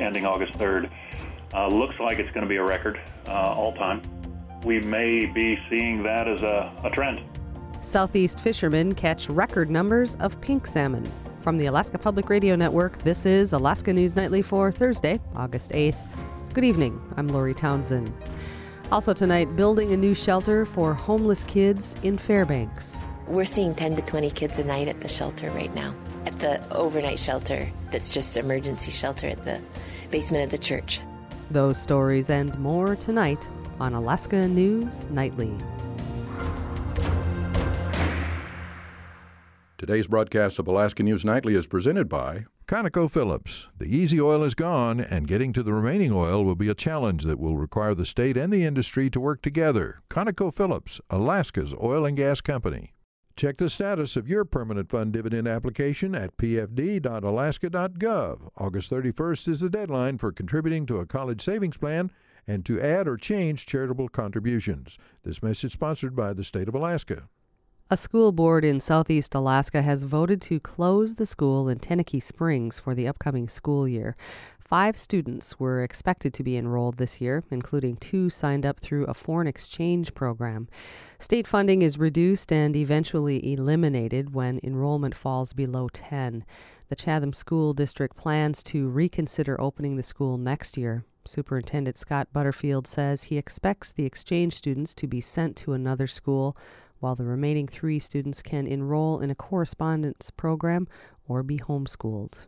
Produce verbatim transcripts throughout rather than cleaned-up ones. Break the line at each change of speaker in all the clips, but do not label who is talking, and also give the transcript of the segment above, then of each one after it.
ending August third. Uh, looks like it's going to be a record uh, all time. We may be seeing that as a, a trend.
Southeast fishermen catch record numbers of pink salmon. From the Alaska Public Radio Network, this is Alaska News Nightly for Thursday, August eighth. Good evening, I'm Lori Townsend. Also tonight, building a new shelter for homeless kids in Fairbanks.
We're seeing ten to twenty kids a night at the shelter right now, at the overnight shelter that's just emergency shelter at the basement of the church.
Those stories and more tonight on Alaska News Nightly.
Today's broadcast of Alaska News Nightly is presented by
ConocoPhillips. The easy oil is gone, and getting to the remaining oil will be a challenge that will require the state and the industry to work together. ConocoPhillips, Alaska's oil and gas company. Check the status of your permanent fund dividend application at p f d dot alaska dot gov. August thirty-first is the deadline for contributing to a college savings plan and to add or change charitable contributions. This message sponsored by the state of Alaska.
A school board in southeast Alaska has voted to close the school in Tenakee Springs for the upcoming school year. Five students were expected to be enrolled this year, including two signed up through a foreign exchange program. State funding is reduced and eventually eliminated when enrollment falls below ten. The Chatham School District plans to reconsider opening the school next year. Superintendent Scott Butterfield says he expects the exchange students to be sent to another school, while the remaining three students can enroll in a correspondence program or be homeschooled.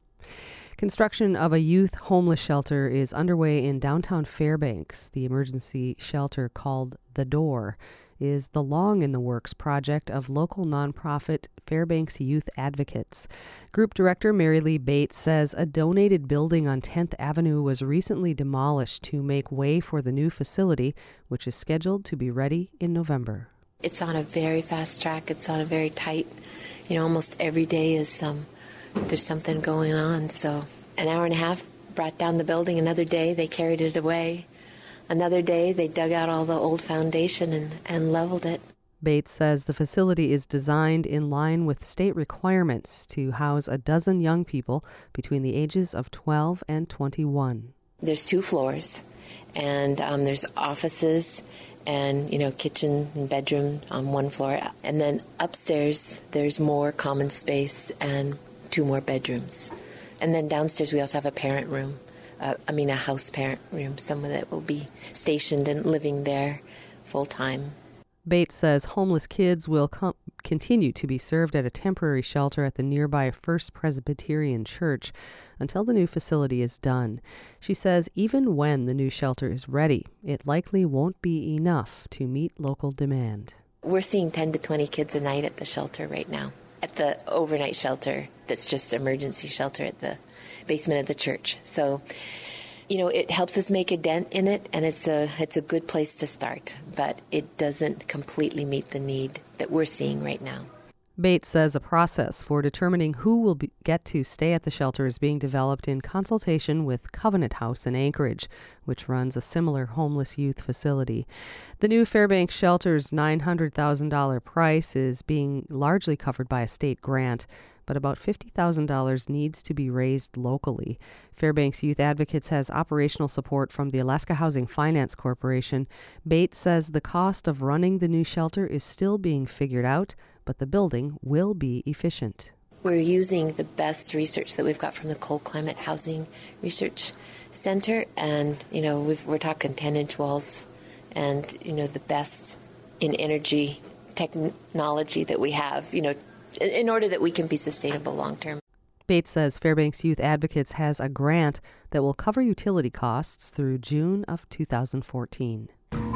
Construction of a youth homeless shelter is underway in downtown Fairbanks. The emergency shelter, called The Door, is the long-in-the-works project of local nonprofit Fairbanks Youth Advocates. Group Director Mary Lee Bates says a donated building on tenth Avenue was recently demolished to make way for the new facility, which is scheduled to be ready in November.
It's on a very fast track. It's on a very tight, you know, almost every day is some, there's something going on. So an hour and a half brought down the building. Another day they carried it away. Another day they dug out all the old foundation and, and leveled it.
Bates says the facility is designed in line with state requirements to house a dozen young people between the ages of twelve and twenty-one.
There's two floors, and um, there's offices and, you know, kitchen and bedroom on one floor. And then upstairs, there's more common space and two more bedrooms. And then downstairs, we also have a parent room. Uh, I mean, a house parent room, someone that will be stationed and living there full time.
Bates says homeless kids will com- continue to be served at a temporary shelter at the nearby First Presbyterian Church until the new facility is done. She says even when the new shelter is ready, it likely won't be enough to meet local demand.
We're seeing ten to twenty kids a night at the shelter right now, at the overnight shelter that's just emergency shelter at the basement of the church. So, you know, it helps us make a dent in it, and it's a it's a good place to start, but it doesn't completely meet the need that we're seeing right now.
Bates says a process for determining who will be, get to stay at the shelter is being developed in consultation with Covenant House in Anchorage, which runs a similar homeless youth facility. The new Fairbanks shelter's nine hundred thousand dollars price is being largely covered by a state grant, but about fifty thousand dollars needs to be raised locally. Fairbanks Youth Advocates has operational support from the Alaska Housing Finance Corporation. Bates says the cost of running the new shelter is still being figured out, but the building will be efficient.
We're using the best research that we've got from the Cold Climate Housing Research Center, and, you know, we've, we're talking ten-inch walls and, you know, the best in energy technology that we have, you know, in order that we can be sustainable long-term.
Bates says Fairbanks Youth Advocates has a grant that will cover utility costs through June of two thousand fourteen.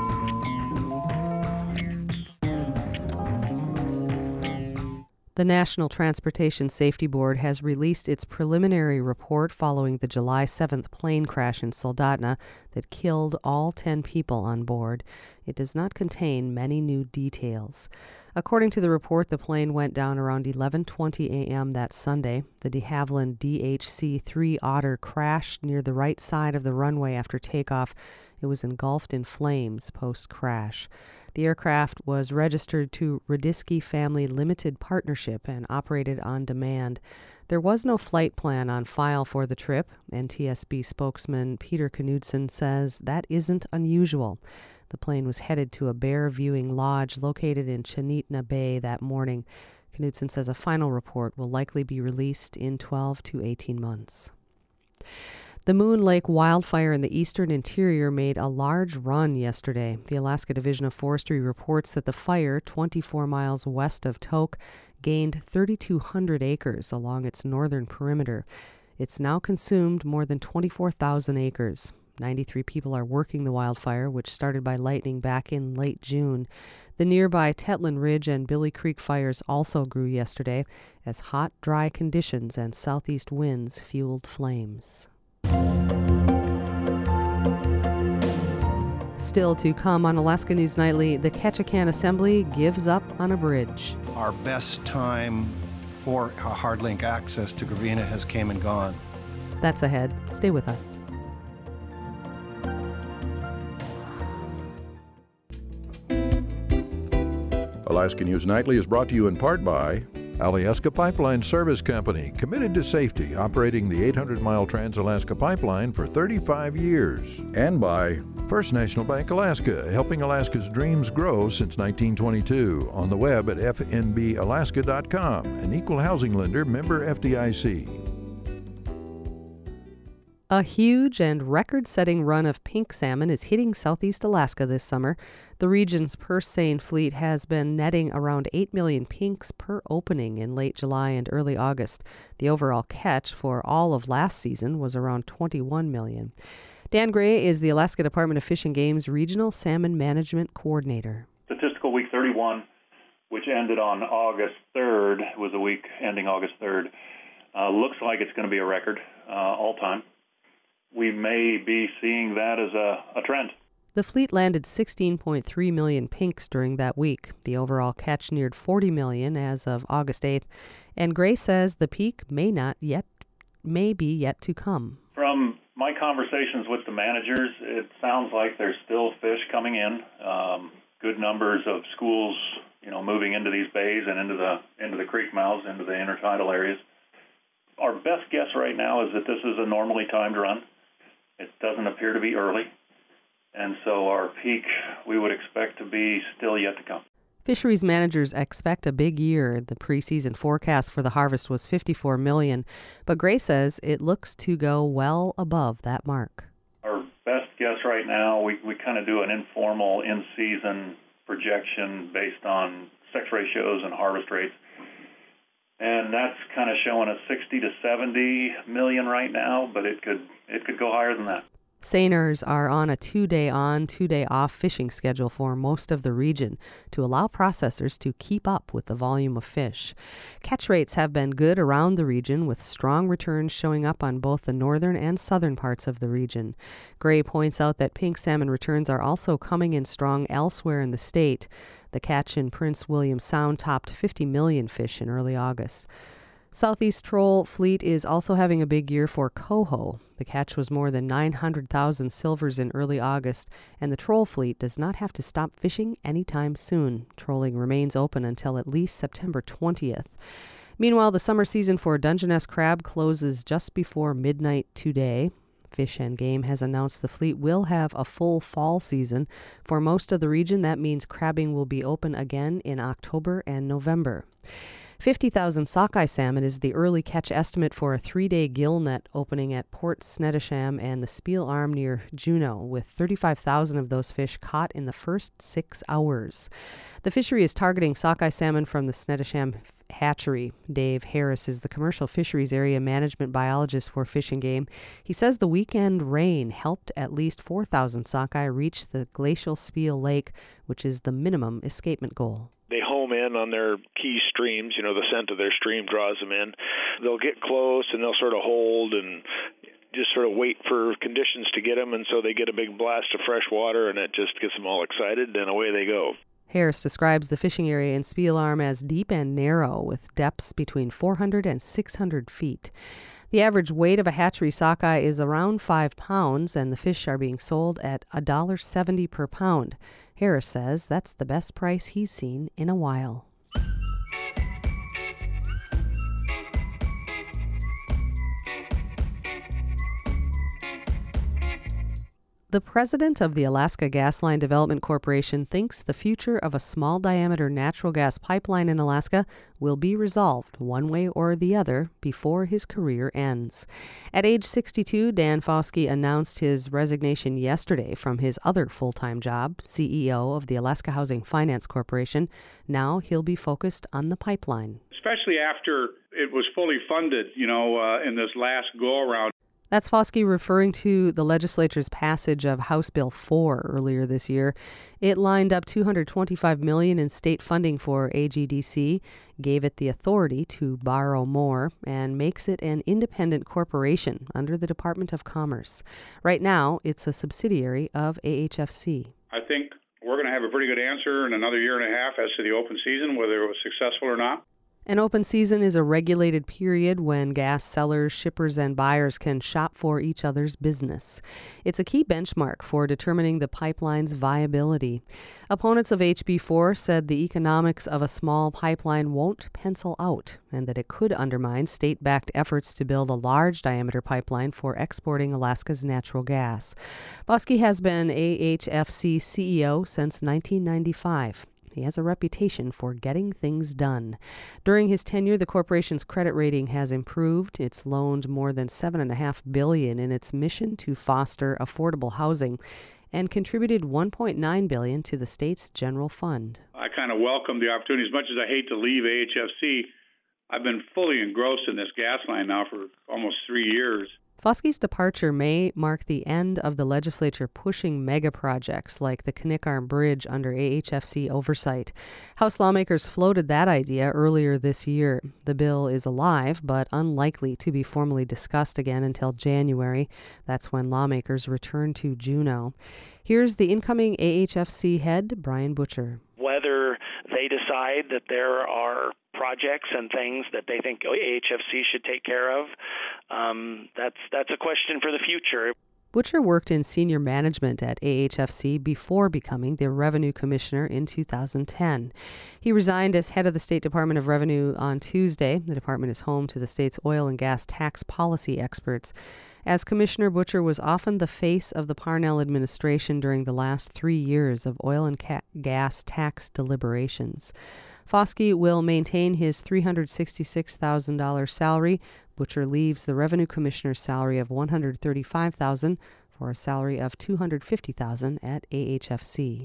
The National Transportation Safety Board has released its preliminary report following the July seventh plane crash in Soldotna that killed all ten people on board. It does not contain many new details. According to the report, the plane went down around eleven twenty a.m. that Sunday. The de Havilland D H C three Otter crashed near the right side of the runway after takeoff. It was engulfed in flames post-crash. The aircraft was registered to Radisky Family Limited Partnership and operated on demand. There was no flight plan on file for the trip. N T S B spokesman Peter Knudsen says that isn't unusual. The plane was headed to a bear viewing lodge located in Chinitna Bay that morning. Knudsen says a final report will likely be released in twelve to eighteen months. The Moon Lake wildfire in the eastern interior made a large run yesterday. The Alaska Division of Forestry reports that the fire, twenty-four miles west of Tok, gained three thousand two hundred acres along its northern perimeter. It's now consumed more than twenty-four thousand acres. ninety-three people are working the wildfire, which started by lightning back in late June. The nearby Tetlin Ridge and Billy Creek fires also grew yesterday as hot, dry conditions and southeast winds fueled flames. Still to come on Alaska News Nightly, the Ketchikan Assembly gives up on a bridge.
Our best time for hardlink access to Gravina has came and gone.
That's ahead. Stay with us.
Alaska News Nightly is brought to you in part by
Alyeska Pipeline Service Company, committed to safety, operating the eight hundred mile Trans-Alaska Pipeline for thirty-five years.
and by
First National Bank Alaska, helping Alaska's dreams grow since nineteen twenty-two. On the web at f n b alaska dot com, an equal housing lender, member F D I C.
A huge and record-setting run of pink salmon is hitting southeast Alaska this summer. The region's purse seine fleet has been netting around eight million pinks per opening in late July and early August. The overall catch for all of last season was around twenty-one million. Dan Gray is the Alaska Department of Fish and Game's Regional Salmon Management Coordinator.
Statistical week thirty-one, which ended on August third, was a week ending August third, uh, looks like it's going to be a record uh, all time. We may be seeing that as a, a trend.
The fleet landed sixteen point three million pinks during that week. The overall catch neared forty million as of August eighth, and Gray says the peak may not yet, may be yet to come.
From my conversations with the managers, it sounds like there's still fish coming in. Um, good numbers of schools, you know, moving into these bays and into the into the creek mouths, into the intertidal areas. Our best guess right now is that this is a normally timed run. It doesn't appear to be early, and so our peak we would expect to be still yet to come.
Fisheries managers expect a big year. The preseason forecast for the harvest was fifty-four million, but Gray says it looks to go well above that mark.
Our best guess right now, we, we kind of do an informal in-season projection based on sex ratios and harvest rates. And that's kind of showing us sixty to seventy million right now, but it could it could go higher than that.
Seiners are on a two-day on, two-day off fishing schedule for most of the region to allow processors to keep up with the volume of fish. Catch rates have been good around the region, with strong returns showing up on both the northern and southern parts of the region. Gray points out that pink salmon returns are also coming in strong elsewhere in the state. The catch in Prince William Sound topped fifty million fish in early August. Southeast Troll Fleet is also having a big year for coho. The catch was more than nine hundred thousand silvers in early August, and the Troll Fleet does not have to stop fishing anytime soon. Trolling remains open until at least September twentieth. Meanwhile, the summer season for Dungeness crab closes just before midnight today. Fish and Game has announced the fleet will have a full fall season. For most of the region, that means crabbing will be open again in October and November. fifty thousand sockeye salmon is the early catch estimate for a three-day gill net opening at Port Snettisham and the Spiel Arm near Juneau, with thirty-five thousand of those fish caught in the first six hours. The fishery is targeting sockeye salmon from the Snettisham hatchery. Dave Harris is the commercial fisheries area management biologist for Fish and Game. He says the weekend rain helped at least four thousand sockeye reach the glacial Spiel Lake, which is the minimum escapement goal.
They home in on their key streams, you know, the scent of their stream draws them in. They'll get close and they'll sort of hold and just sort of wait for conditions to get them, and so they get a big blast of fresh water, and it just gets them all excited, and away they go.
Harris describes the fishing area in Spiel Arm as deep and narrow, with depths between four hundred and six hundred feet. The average weight of a hatchery sockeye is around five pounds, and the fish are being sold at one dollar seventy per pound. Harris says that's the best price he's seen in a while. The president of the Alaska Gasline Development Corporation thinks the future of a small-diameter natural gas pipeline in Alaska will be resolved one way or the other before his career ends. At age sixty-two, Dan Foskey announced his resignation yesterday from his other full-time job, C E O of the Alaska Housing Finance Corporation. Now he'll be focused on the pipeline.
Especially after it was fully funded, you know, uh, in this last go-around.
That's Foskey referring to the legislature's passage of House Bill four earlier this year. It lined up two hundred twenty-five million dollars in state funding for A G D C, gave it the authority to borrow more, and makes it an independent corporation under the Department of Commerce. Right now, it's a subsidiary of A H F C.
I think we're going to have a pretty good answer in another year and a half as to the open season, whether it was successful or not.
An open season is a regulated period when gas sellers, shippers, and buyers can shop for each other's business. It's a key benchmark for determining the pipeline's viability. Opponents of H B four said the economics of a small pipeline won't pencil out and that it could undermine state-backed efforts to build a large-diameter pipeline for exporting Alaska's natural gas. Foskey has been A H F C C E O since nineteen ninety-five. He has a reputation for getting things done. During his tenure, the corporation's credit rating has improved. It's loaned more than seven point five billion dollars in its mission to foster affordable housing and contributed one point nine billion dollars to the state's general fund.
I kind of welcome the opportunity. As much as I hate to leave A H F C, I've been fully engrossed in this gas line now for almost three years.
Foskey's departure may mark the end of the legislature pushing mega projects like the Knik Arm Bridge under A H F C oversight. House lawmakers floated that idea earlier this year. The bill is alive, but unlikely to be formally discussed again until January. That's when lawmakers return to Juneau. Here's the incoming A H F C head, Brian Butcher.
Whether they decide that there are projects and things that they think A H F C should take care of, um, that's that's a question for the future.
Butcher worked in senior management at A H F C before becoming the revenue commissioner in two thousand ten. He resigned as head of the State Department of Revenue on Tuesday. The department is home to the state's oil and gas tax policy experts. As commissioner, Butcher was often the face of the Parnell administration during the last three years of oil and ca- gas tax deliberations. Foskey will maintain his three hundred sixty-six thousand dollars salary. Butcher leaves the revenue commissioner's salary of one hundred thirty-five thousand dollars for a salary of two hundred fifty thousand dollars at A H F C.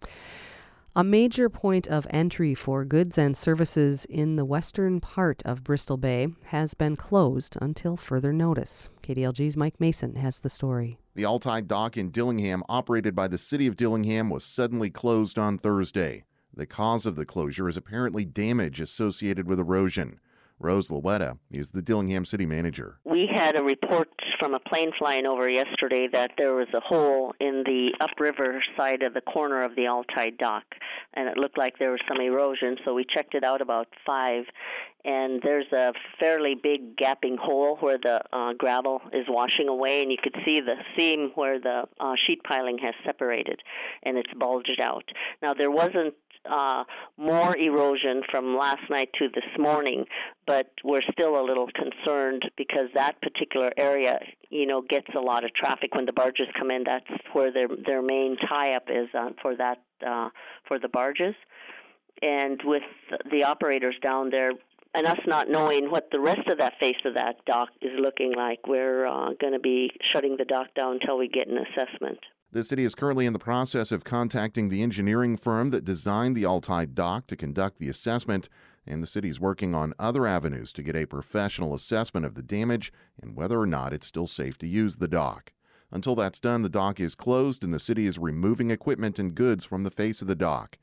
A major point of entry for goods and services in the western part of Bristol Bay has been closed until further notice. K D L G's Mike Mason has the story.
The Altai dock in Dillingham, operated by the city of Dillingham, was suddenly closed on Thursday. The cause of the closure is apparently damage associated with erosion. Rose Lawetta is the Dillingham city manager.
We had a report from a plane flying over yesterday that there was a hole in the upriver side of the corner of the Altai dock, and it looked like there was some erosion, so we checked it out about five, and there's a fairly big gapping hole where the uh, gravel is washing away, and you could see the seam where the uh, sheet piling has separated, and it's bulged out. Now, there wasn't Uh, more erosion from last night to this morning, but we're still a little concerned because that particular area, you know, gets a lot of traffic when the barges come in. That's where their their main tie-up is uh, for that uh, for the barges, and with the operators down there. And us not knowing what the rest of that face of that dock is looking like, we're uh, going to be shutting the dock down until we get an assessment.
The city is currently in the process of contacting the engineering firm that designed the Altai dock to conduct the assessment, and the city is working on other avenues to get a professional assessment of the damage and whether or not it's still safe to use the dock. Until that's done, the dock is closed and the city is removing equipment and goods from the face of the dock.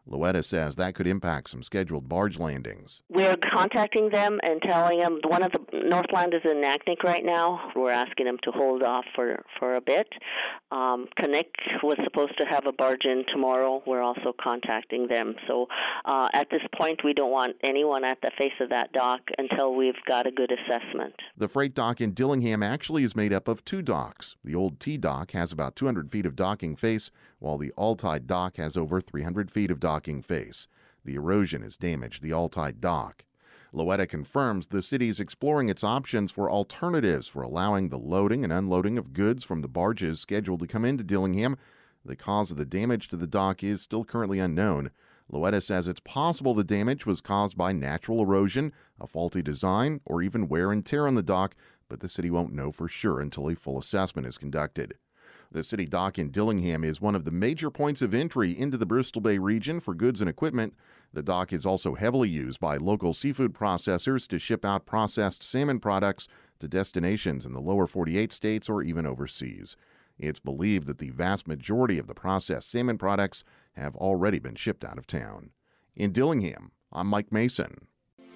Loetta says that could impact some scheduled barge landings.
We're contacting them and telling them one of the Northland is in Naknek right now. We're asking them to hold off for, for a bit. Um, Kanik was supposed to have a barge in tomorrow. We're also contacting them. So uh, at this point, we don't want anyone at the face of that dock until we've got a good assessment.
The freight dock in Dillingham actually is made up of two docks. The old T dock has about two hundred feet of docking face, while the All-Tide dock has over three hundred feet of docking face. The erosion has damaged the All-Tide dock. Loetta confirms the city is exploring its options for alternatives for allowing the loading and unloading of goods from the barges scheduled to come into Dillingham. The cause of the damage to the dock is still currently unknown. Loetta says it's possible the damage was caused by natural erosion, a faulty design, or even wear and tear on the dock, but the city won't know for sure until a full assessment is conducted. The city dock in Dillingham is one of the major points of entry into the Bristol Bay region for goods and equipment. The dock is also heavily used by local seafood processors to ship out processed salmon products to destinations in the lower forty-eight states or even overseas. It's believed that the vast majority of the processed salmon products have already been shipped out of town. In Dillingham, I'm Mike Mason.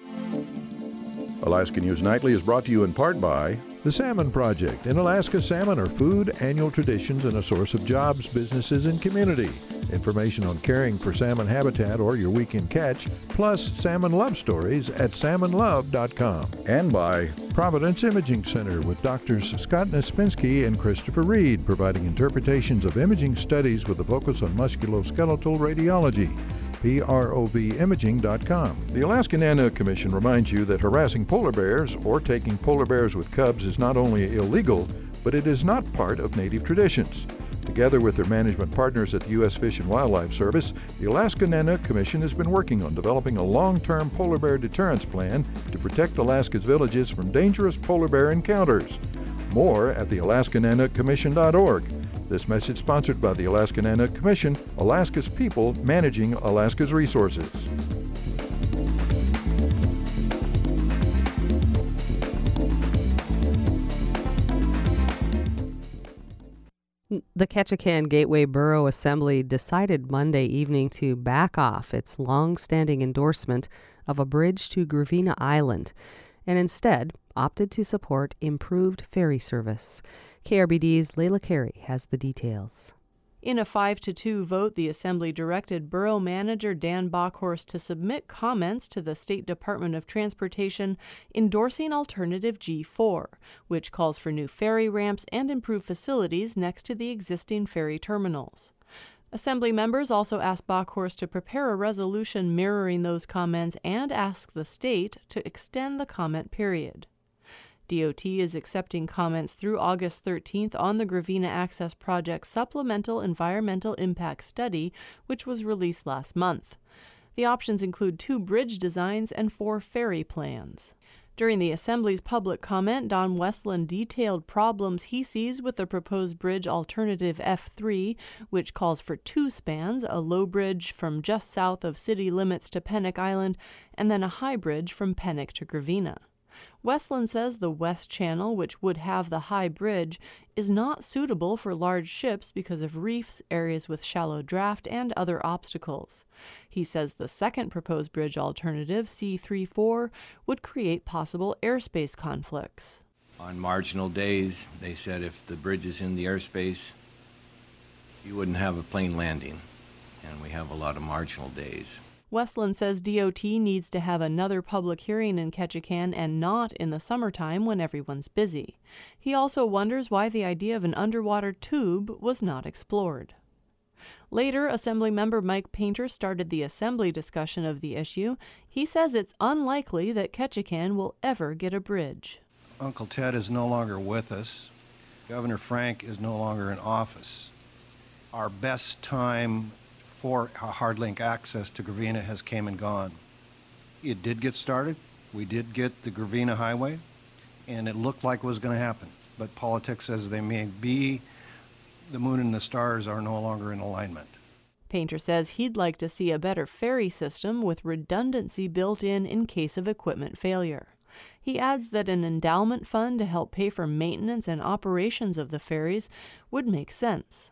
Alaska News Nightly is brought to you in part by
The Salmon Project. In Alaska, salmon are food, annual traditions, and a source of jobs, businesses, and community. Information on caring for salmon habitat or your weekend catch, plus salmon love stories at salmon love dot com.
And by
Providence Imaging Center with Doctors Scott Naspinski and Christopher Reed, providing interpretations of imaging studies with a focus on musculoskeletal radiology. P R O V imaging dot com. The Alaska Nanook Commission reminds you that harassing polar bears or taking polar bears with cubs is not only illegal, but it is not part of native traditions. Together with their management partners at the U S Fish and Wildlife Service, the Alaska Nanook Commission has been working on developing a long-term polar bear deterrence plan to protect Alaska's villages from dangerous polar bear encounters. More at the alaska nanook commission dot org. This message sponsored by the Alaska Nanook Commission, Alaska's people managing Alaska's resources.
The Ketchikan Gateway Borough Assembly decided Monday evening to back off its long-standing endorsement of a bridge to Gravina Island and instead opted to support improved ferry service. K R B D's Layla Carey has the details.
In a five to two vote, the Assembly directed Borough Manager Dan Bockhorst to submit comments to the State Department of Transportation endorsing Alternative G four, which calls for new ferry ramps and improved facilities next to the existing ferry terminals. Assembly members also asked Bockhorst to prepare a resolution mirroring those comments and ask the state to extend the comment period. D O T is accepting comments through August thirteenth on the Gravina Access Project Supplemental Environmental Impact Study, which was released last month. The options include two bridge designs and four ferry plans. During the Assembly's public comment, Don Westland detailed problems he sees with the proposed bridge alternative F three, which calls for two spans, a low bridge from just south of city limits to Pennock Island, and then a high bridge from Pennock to Gravina. Westland says the West Channel, which would have the high bridge, is not suitable for large ships because of reefs, areas with shallow draft, and other obstacles. He says the second proposed bridge alternative, C thirty-four, would create possible airspace conflicts.
On marginal days, they said if the bridge is in the airspace, you wouldn't have a plane landing, and we have a lot of marginal days.
Westland says D O T needs to have another public hearing in Ketchikan and not in the summertime when everyone's busy. He also wonders why the idea of an underwater tube was not explored. Later, Assemblymember Mike Painter started the Assembly discussion of the issue. He says it's unlikely that Ketchikan will ever get a bridge.
Uncle Ted is no longer with us. Governor Frank is no longer in office. Our best time for hard-link access to Gravina has came and gone. It did get started. We did get the Gravina Highway, and it looked like it was going to happen. But politics as they may be, the moon and the stars are no longer in alignment.
Painter says he'd like to see a better ferry system with redundancy built in in case of equipment failure. He adds that an endowment fund to help pay for maintenance and operations of the ferries would make sense.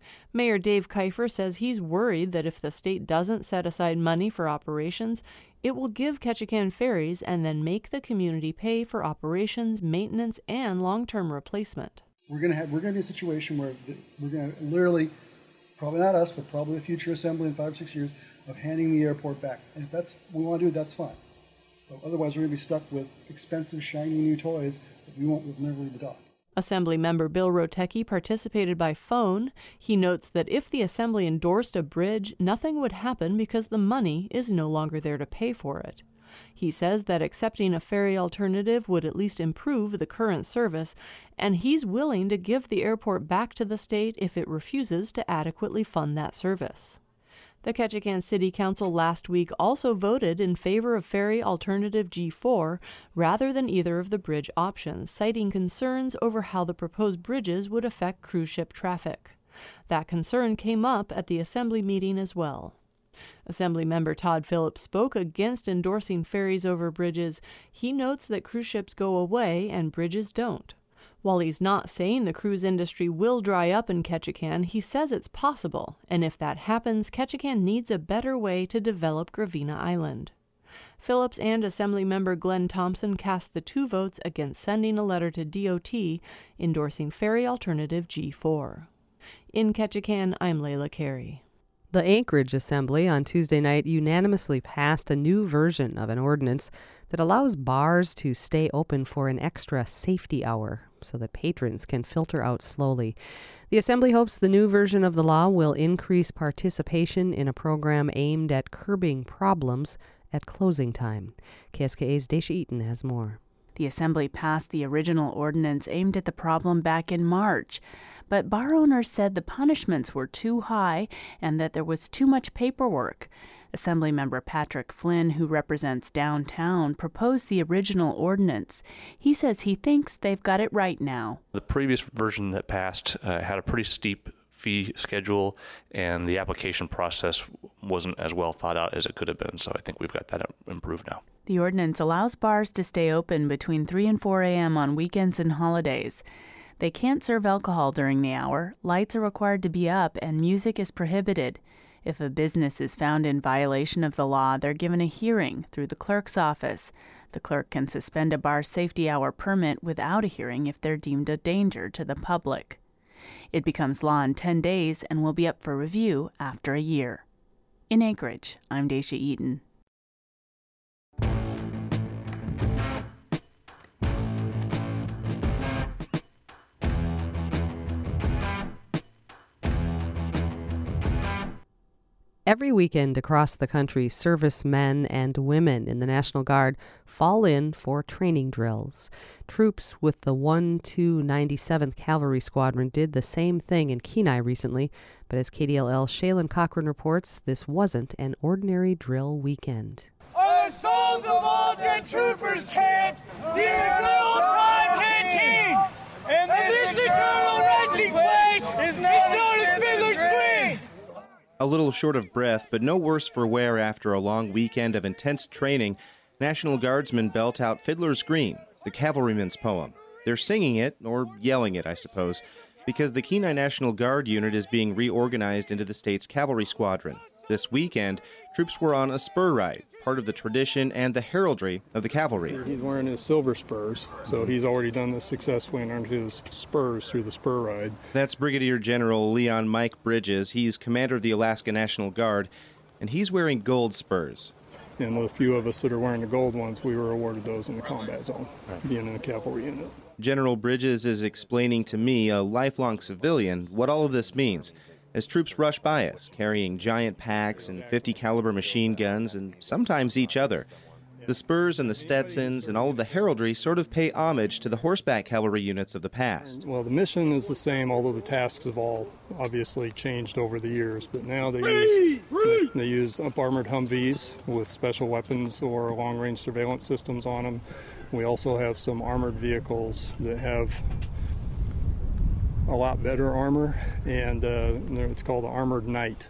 Mayor Dave Kiefer says he's worried that if the state doesn't set aside money for operations, it will give Ketchikan ferries and then make the community pay for operations, maintenance, and long-term replacement.
We're going to have we're going to be in a situation where we're going to literally, probably not us, but probably the future assembly in five or six years, of handing the airport back. And if that's what we want to do, that's fine. But otherwise, we're going to be stuck with expensive, shiny new toys that we won't we'll never leave the dock.
Assembly member Bill Rotecki participated by phone. He notes that if the Assembly endorsed a bridge, nothing would happen because the money is no longer there to pay for it. He says that accepting a ferry alternative would at least improve the current service, and he's willing to give the airport back to the state if it refuses to adequately fund that service. The Ketchikan City Council last week also voted in favor of ferry alternative G four rather than either of the bridge options, citing concerns over how the proposed bridges would affect cruise ship traffic. That concern came up at the Assembly meeting as well. Assemblymember Todd Phillips spoke against endorsing ferries over bridges. He notes that cruise ships go away and bridges don't. While he's not saying the cruise industry will dry up in Ketchikan, he says it's possible, and if that happens, Ketchikan needs a better way to develop Gravina Island. Phillips and Assemblymember Glenn Thompson cast the two votes against sending a letter to D O T endorsing ferry alternative G four. In Ketchikan, I'm Layla Carey.
The Anchorage Assembly on Tuesday night unanimously passed a new version of an ordinance that allows bars to stay open for an extra safety hour so that patrons can filter out slowly. The Assembly hopes the new version of the law will increase participation in a program aimed at curbing problems at closing time. K S K A's Daisha Eaton has more.
The Assembly passed the original ordinance aimed at the problem back in March, but bar owners said the punishments were too high and that there was too much paperwork. Assemblymember Patrick Flynn, who represents downtown, proposed the original ordinance. He says he thinks they've got it right now.
The previous version that passed uh, had a pretty steep fee schedule, and the application process wasn't as well thought out as it could have been, so I think we've got that improved now.
The ordinance allows bars to stay open between three and four a.m. on weekends and holidays. They can't serve alcohol during the hour, lights are required to be up, and music is prohibited. If a business is found in violation of the law, they're given a hearing through the clerk's office. The clerk can suspend a bar's safety hour permit without a hearing if they're deemed a danger to the public. It becomes law in ten days and will be up for review after a year. In Anchorage, I'm Daisha Eaton.
Every weekend across the country, servicemen and women in the National Guard fall in for training drills. Troops with the one two ninety-seventh Cavalry Squadron did the same thing in Kenai recently, but as K D L L's Shaylin Cochran reports, this wasn't an ordinary drill weekend.
Our souls of all dead troopers camp near the old-time canteen, and this eternal resting place is known as Fiddler's Green.
A little short of breath, but no worse for wear after a long weekend of intense training, National Guardsmen belt out Fiddler's Green, the cavalryman's poem. They're singing it, or yelling it, I suppose, because the Kenai National Guard unit is being reorganized into the state's cavalry squadron. This weekend, troops were on a spur ride, part of the tradition and the heraldry of the cavalry.
He's wearing his silver spurs, so he's already done this successfully and earned his spurs through the spur ride.
That's Brigadier General Leon Mike Bridges. He's commander of the Alaska National Guard, and he's wearing gold spurs.
And the few of us that are wearing the gold ones, we were awarded those in the combat zone, being in the cavalry unit.
General Bridges is explaining to me, a lifelong civilian, what all of this means, as troops rush by us, carrying giant packs and fifty caliber machine guns, and sometimes each other. The spurs and the Stetsons and all of the heraldry sort of pay homage to the horseback cavalry units of the past.
Well, the mission is the same, although the tasks have all obviously changed over the years. But now they use, they, they use up-armored Humvees with special weapons or long-range surveillance systems on them. We also have some armored vehicles that have a lot better armor, and uh, it's called the Armored Knight.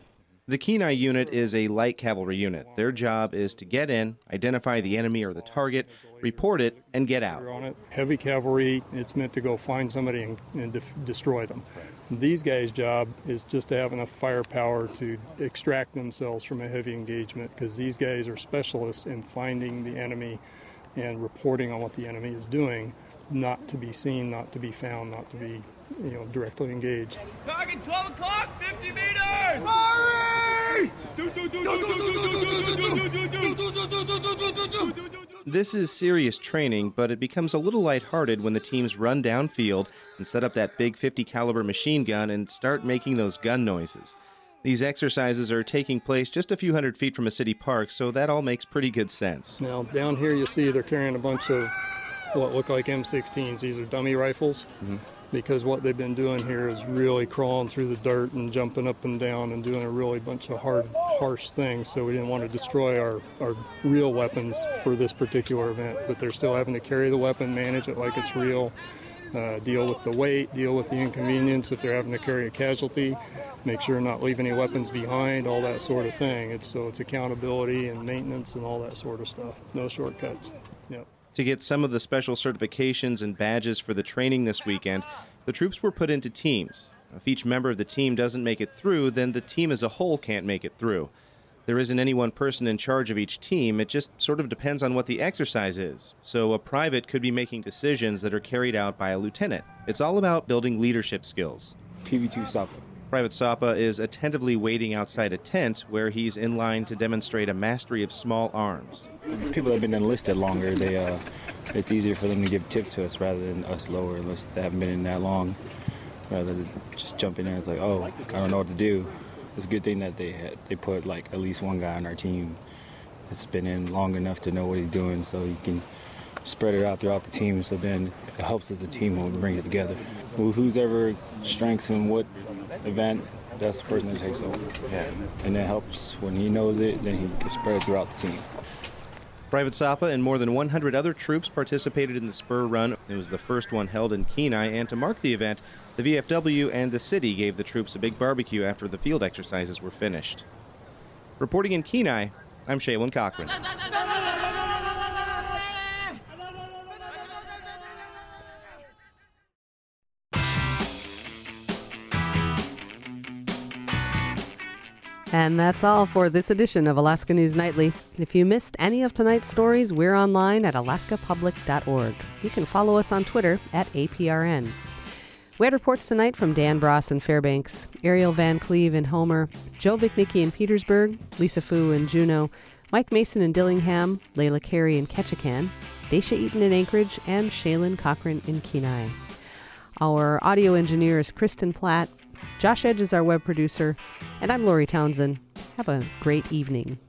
The Kenai unit is a light cavalry unit. Their job is to get in, identify the enemy or the target, report it, and get out.
On it. Heavy cavalry, it's meant to go find somebody and, and def- destroy them. These guys' job is just to have enough firepower to extract themselves from a heavy engagement, because these guys are specialists in finding the enemy and reporting on what the enemy is doing, not to be seen, not to be found, not to be, you know, directly engaged.
Target twelve o'clock, fifty meters! Fire!
This is serious training, but it becomes a little lighthearted when the teams run downfield and set up that big fifty caliber machine gun and start making those gun noises. These exercises are taking place just a few hundred feet from a city park, so that all makes pretty good sense.
Now, down here you see they're carrying a bunch of what look like M sixteens. These are dummy rifles. Mm-hmm. Because what they've been doing here is really crawling through the dirt and jumping up and down and doing a really bunch of hard, harsh things. So we didn't want to destroy our, our real weapons for this particular event. But they're still having to carry the weapon, manage it like it's real, uh, deal with the weight, deal with the inconvenience if they're having to carry a casualty, make sure not leave any weapons behind, all that sort of thing. It's, so it's accountability and maintenance and all that sort of stuff. No shortcuts. Yep.
To get some of the special certifications and badges for the training this weekend, the troops were put into teams. If each member of the team doesn't make it through, then the team as a whole can't make it through. There isn't any one person in charge of each team. It just sort of depends on what the exercise is. So a private could be making decisions that are carried out by a lieutenant. It's all about building leadership skills.
P V two Sapa.
Private Sapa is attentively waiting outside a tent where he's in line to demonstrate a mastery of small arms.
People that have been enlisted longer, they uh, it's easier for them to give tip to us rather than us lower enlisted that haven't been in that long. Rather than just jump in there, it's like, oh, I don't know what to do. It's a good thing that they had, they put like at least one guy on our team that's been in long enough to know what he's doing, so you can spread it out throughout the team. So then it helps as a team when we bring it together. Who's ever strengths in what event, that's the person that takes over. Yeah. And that helps when he knows it, then he can spread it throughout the team.
Private Sapa and more than one hundred other troops participated in the Spur Run. It was the first one held in Kenai, and to mark the event, the V F W and the city gave the troops a big barbecue after the field exercises were finished. Reporting in Kenai, I'm Shaylin Cochran.
And that's all for this edition of Alaska News Nightly. If you missed any of tonight's stories, we're online at alaska public dot org. You can follow us on Twitter at A P R N. We had reports tonight from Dan Bross in Fairbanks, Ariel Van Cleve in Homer, Joe Vicnicki in Petersburg, Lisa Fu in Juneau, Mike Mason in Dillingham, Layla Carey in Ketchikan, Daisha Eaton in Anchorage, and Shaylin Cochran in Kenai. Our audio engineer is Kristen Platt. Josh Edge is our web producer, and I'm Lori Townsend. Have a great evening.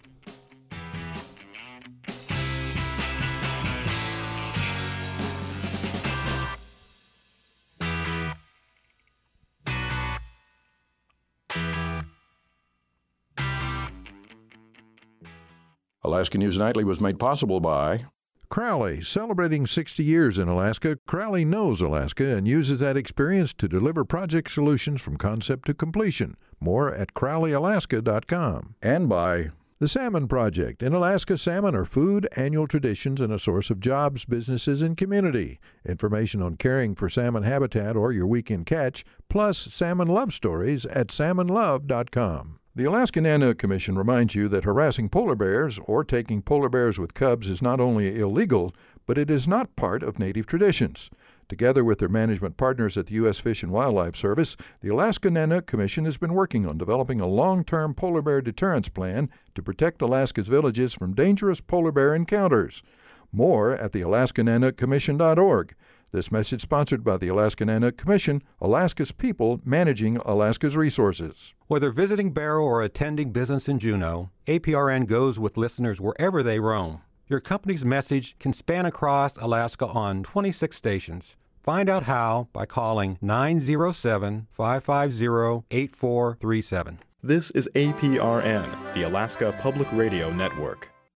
Alaska News Nightly was made possible by
Crowley, celebrating sixty years in Alaska. Crowley knows Alaska and uses that experience to deliver project solutions from concept to completion. More at crowley alaska dot com.
And by
The Salmon Project. In Alaska, salmon are food, annual traditions, and a source of jobs, businesses, and community. Information on caring for salmon habitat or your weekend catch, plus salmon love stories at salmon love dot com. The Alaska Nanook Commission reminds you that harassing polar bears or taking polar bears with cubs is not only illegal, but it is not part of Native traditions. Together with their management partners at the U S Fish and Wildlife Service, the Alaska Nanook Commission has been working on developing a long-term polar bear deterrence plan to protect Alaska's villages from dangerous polar bear encounters. More at the alaska nanook commission dot org. This message sponsored by the Alaska Nanook Commission, Alaska's people managing Alaska's resources.
Whether visiting Barrow or attending business in Juneau, A P R N goes with listeners wherever they roam. Your company's message can span across Alaska on twenty-six stations. Find out how by calling nine zero seven, five five zero, eight four three seven.
This is A P R N, the Alaska Public Radio Network.